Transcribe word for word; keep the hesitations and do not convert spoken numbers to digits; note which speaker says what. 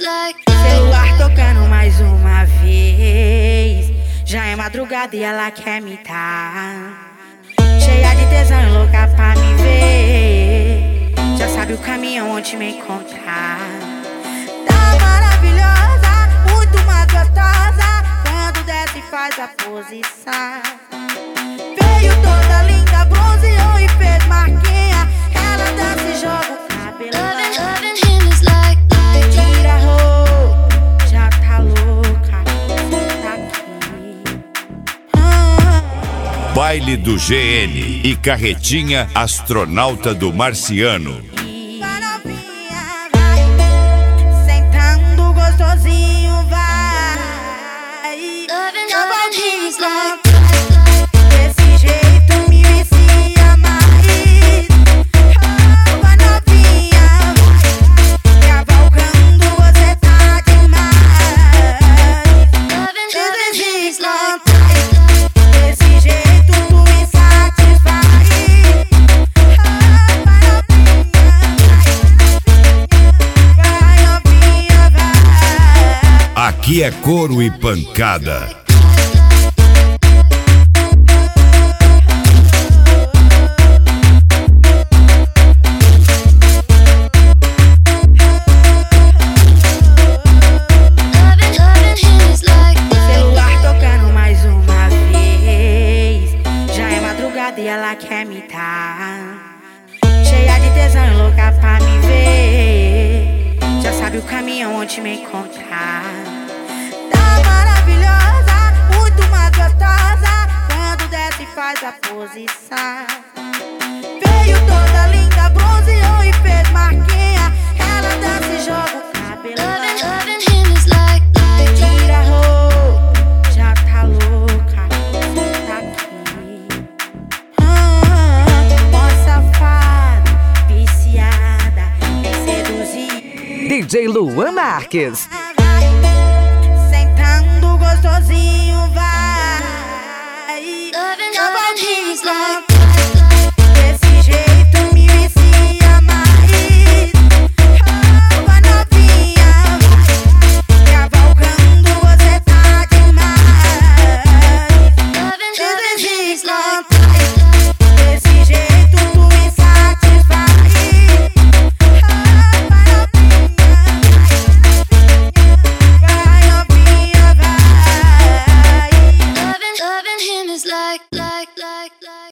Speaker 1: Celular tocando mais uma vez. Já é madrugada e ela quer me dar. Cheia de tesão e louca pra me ver. Já sabe o caminho onde me encontrar. Tá maravilhosa, muito mais gostosa. Quando desce e faz a posição. Veio toda linda, bronzeou e fez marquinha. Ela dança e joga o cabelo. Tira a roupa, já tá louca. Tá aqui. Ah.
Speaker 2: Baile do G N e Carretinha Astronauta do Marciano.
Speaker 1: Sentando gostosinho, vai. Desse jeito me vicia mais. Oh, vai novinha, vai. Cavalgando, você tá demais. Desse jeito tu me satisfaz. Oh, vai novinha, vai. Vai novinha, vai.
Speaker 2: Aqui é couro e pancada. E ela quer me dar. Cheia de tesão e louca pra me ver. Já sabe o caminho onde me encontrar. Tá maravilhosa, muito mais gostosa. Quando desce e faz a posição. Veio toda linda, bronzeou e fez marquinha. Ela dança e joga o cabelo. Tira a roupa, já tá louca. Tá aqui.
Speaker 3: D J Luan Marques.
Speaker 1: Sentando gostosinho, vai.